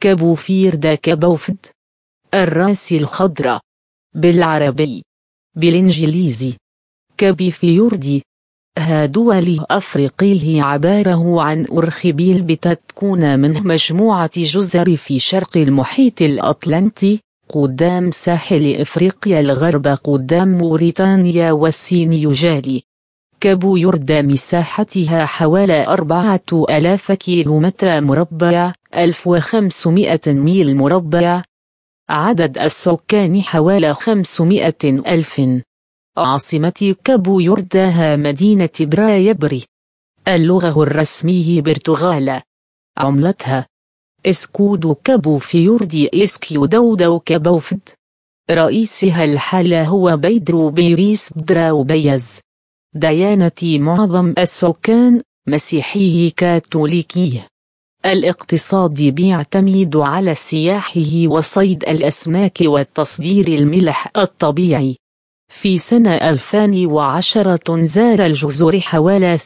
كابو فيرد كابوفد، الراس الخضراء بالعربي. بالإنجليزي كابي فيوردي. ها دول أفريقيه عباره عن أرخبيل بتتكون منه مجموعة جزر في شرق المحيط الأطلنطي قدام ساحل إفريقيا الغرب قدام موريتانيا والصين يجالي. كابو يرد مساحتها حوالي 4000 كيلومتر مربع 1500 ميل مربع. عدد السكان حوالي 500 ألف. عاصمة كابو يردها مدينة برايبري. اللغة الرسمية برتغال. عملتها اسكودو كابو فيوردي اسكيو دودو كابوفد. رئيسها الحالي هو بيدرو بيريس بدراو بيز. ديانة معظم السكان مسيحي كاثوليكي. الاقتصاد بيعتمد على السياحة وصيد الأسماك والتصدير الملح الطبيعي. في سنة 2010 زار الجزر حوالي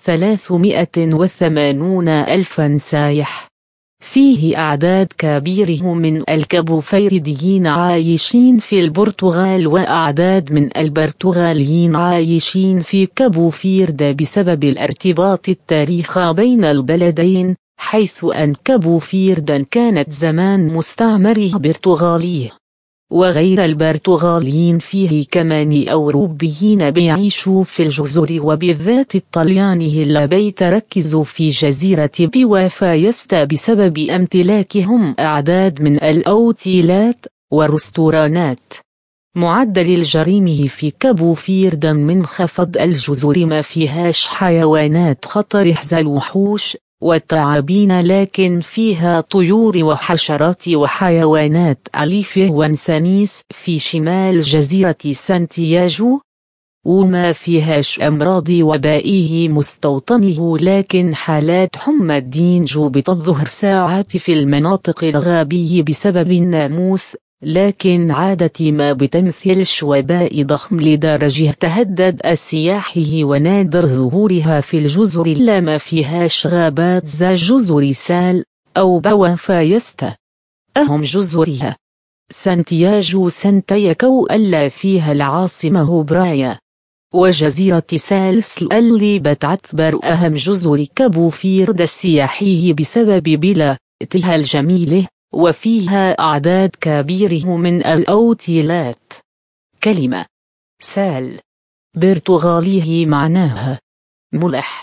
380 ألفا سائح. فيه أعداد كبيرة من الكابوفيرديين عايشين في البرتغال وأعداد من البرتغاليين عايشين في كابو فيرد بسبب الارتباط التاريخي بين البلدين، حيث أن كابو فيرد كانت زمان مستعمرة برتغالية. وغير البرتغاليين فيه كمان أوروبيين بيعيشوا في الجزر وبالذات الطليان اللي تركزوا في جزيرة بوافايستا بسبب امتلاكهم أعداد من الأوتيلات والرستورانات. معدل الجريمة في كابو فيرد منخفض. الجزر ما فيهاش حيوانات خطر حذا الوحوش والثعابين، لكن فيها طيور وحشرات وحيوانات أليفة وانسانيس في شمال جزيرة سانتياغو. وما فيهاش أمراض وبائيه مستوطنه، لكن حالات حمى الدينجو بتظهر ساعات في المناطق الغابية بسبب الناموس، لكن عادة ما بتمثلش وباء ضخم لدرجة تهدد السياحة ونادر ظهورها في الجزر اللي ما فيهاش غابات زي جزر سال أو بوافايستا. أهم جزرها سانتياغو سانتياغو اللي فيها العاصمة برايا، وجزيرة سالسل اللي بتعتبر أهم جزر كابو فيرد السياحي بسبب بيئتها الجميلة، وفيها أعداد كبيرة من الأوتيلات. كلمة سال برتغاليه معناها ملح.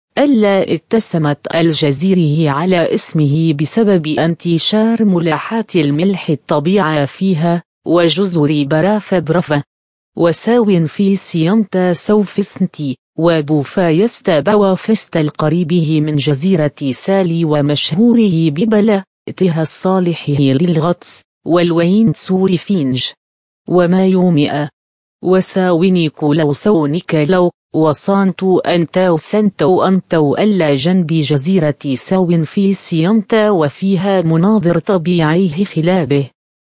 ألا اتسمت الجزيرة على اسمه بسبب انتشار ملاحات الملح الطبيعة فيها، وجزر براف برفة وساو في سيانتا سوفسنتي وبوفايستا بوافستا القريبه من جزيرة سالي ومشهوره ببلدها الصالح للغطس والوين تسوري فينج وما يومئة وساوني كولو سونيكالو وصانتو أنتو سنتو أنتو ألا جنب جزيرة ساون في سيانتا، وفيها مناظر طبيعيه خلابه.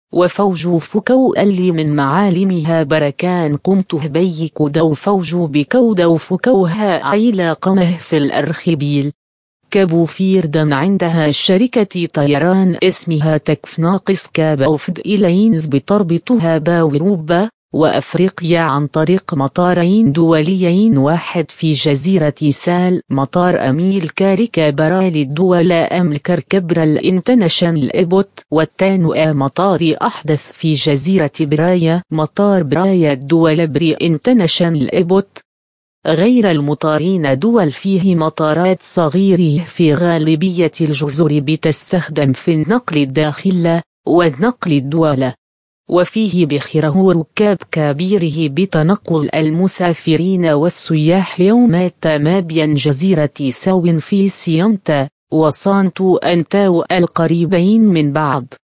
وفوج فكو اللي من معالمها بركان قمته بيكودو فوج بكودو فكوها عيلة قمه في الأرخبيل. كابو فيرد عندها شركة طيران اسمها تكفناقس كابوفد إيلاينز بتربطها بأوروبا وأفريقيا عن طريق مطارين دوليين، واحد في جزيرة سال مطار أميل كاريكا برا للدول أملكر كبرال انترناشونال ايبوت، والثاني مطار أحدث في جزيرة برايا مطار برايا الدول بري انترناشونال ايبوت. غير المطارين دول فيه مطارات صغيرة في غالبية الجزر بتستخدم في النقل الداخلي والنقل الدولي، وفيه بخيره ركاب كبيره بتنقل المسافرين والسياح يومات ما بين جزيرة ساون في سيانتا وصانتو أنتاو القريبين من بعض.